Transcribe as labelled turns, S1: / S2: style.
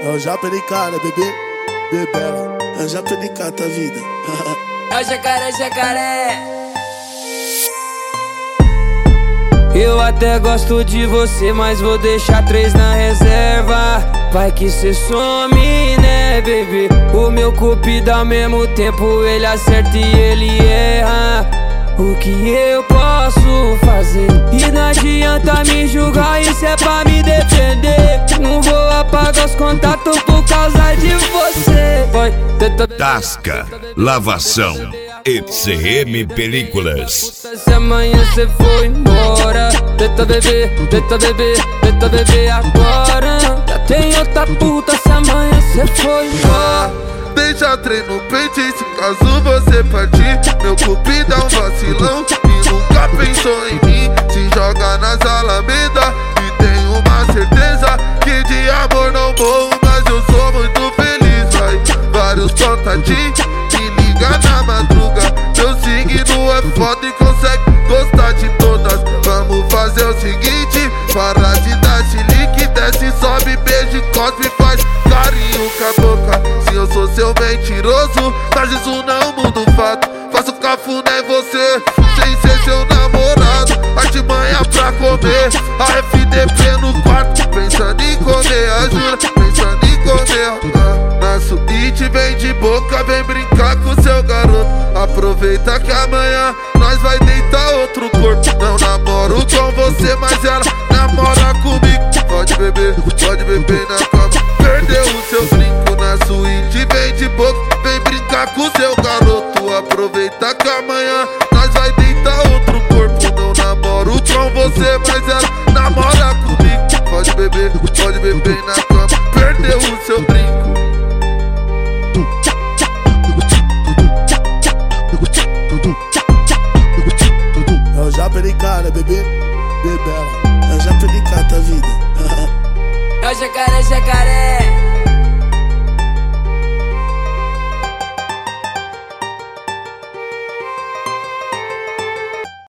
S1: É o Japericana, bebê, bebela. É o Japericata a vida.
S2: É o jacaré, jacaré. Eu até gosto de você, mas vou deixar 3 na reserva. Vai que cê some, né, bebê? O meu cupido ao mesmo tempo ele acerta e ele erra. O que eu posso fazer? E não adianta me julgar, isso é pra me defender. Não vou apagar os contatos por causa de você.
S3: Tasca, lavação, ECM Películas.
S2: Se amanhã cê foi embora, tenta beber agora. Já tem outra puta se amanhã cê foi embora.
S4: Deixa trem no peito e se caso você partir, meu cupido é um vacilão e nunca pensou em mim. Se joga nas alamedas e tenho uma certeza que de amor não morro, mas eu sou muito feliz. Vai, vários contatinhos, me liga na madruga. Meu signo é foda e consegue gostar de todas. Vamos fazer o seguinte, para de dar chilique, desce, sobe, beijo, cospe, faz carinho com a boca. Eu sou seu mentiroso, mas isso não muda o fato. Faço cafuné em você, sem ser seu namorado. Artimanha pra comer, a FDP no quarto. Pensando em comer, a jura, pensando em comer. Na suíte vem de boca, vem brincar com seu garoto. Aproveita que amanhã nós vai deitar outro corpo. Não namoro com você, mas ela namora comigo. Pode beber na cama. Perdeu o seu brinco na suíte, vem de boca, vem brincar com seu garoto. Aproveita que amanhã nós vai deitar outro corpo. Não namoro com você, mas ela namora comigo. Pode beber na cama. Perdeu o seu brinco.
S1: É o Japericana, bebê, bebela. É o Japericata a vida.
S2: É o jacaré, jacaré.